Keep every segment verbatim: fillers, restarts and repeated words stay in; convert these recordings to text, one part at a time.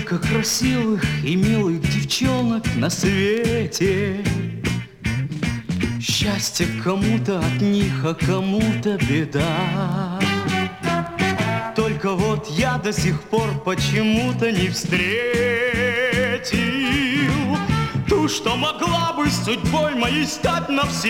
Сколько красивых и милых девчонок на свете. Счастье кому-то от них, а кому-то беда. Только вот я до сих пор почему-то не встретил ту, что могла бы судьбой моей стать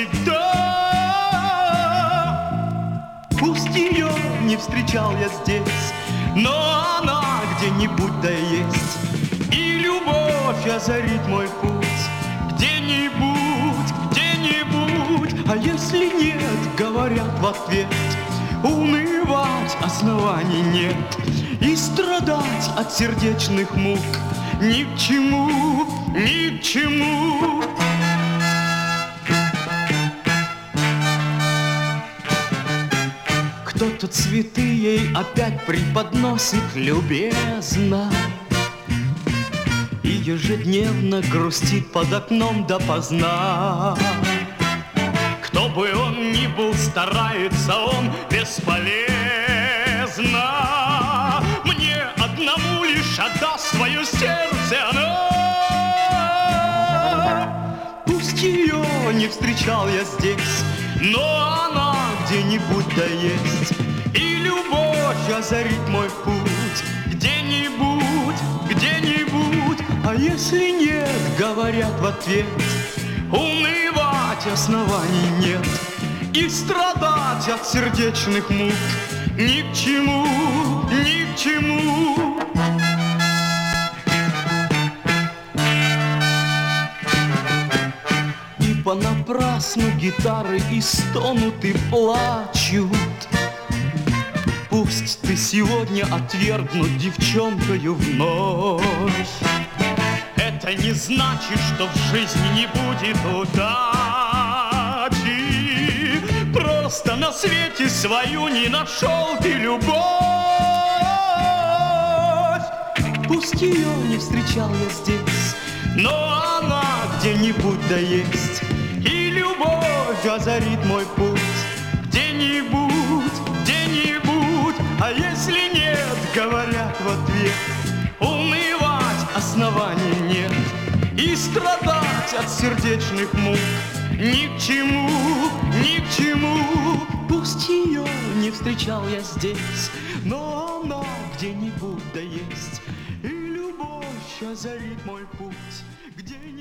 навсегда. Пусть ее не встречал я здесь, но она где-нибудь да есть. И любовь озарит мой путь где-нибудь, где-нибудь. А если нет, говорят в ответ, унывать оснований нет. И страдать от сердечных мук ни к чему, ни к чему. Кто-то цветы ей опять преподносит любезно и ежедневно грустит под окном допоздна. Кто бы он ни был, старается он бесполезно. Мне одному лишь отдаст свое сердце она. Пусть ее не встречал я здесь, но она где-нибудь да есть. И любовь озарит мой путь где-нибудь, где-нибудь. А если нет, говорят в ответ, унывать оснований нет. И страдать от сердечных мук ни к чему, ни к чему. И понапрасну гитары и стонут, и плачут. Пусть ты сегодня отвергнут девчонкою вновь. Это не значит, что в жизни не будет удачи. Просто на свете свою не нашел ты любовь. Пусть ее не встречал я здесь, но она где-нибудь да есть. И любовь озарит мой путь где-нибудь, где-нибудь. А если нет, говорят в ответ, унывать оснований нет. И страдать от сердечных мук ни к чему, ни к чему. Пусть ее не встречал я здесь, но она где-нибудь да есть. И любовь озарит мой путь где-нибудь.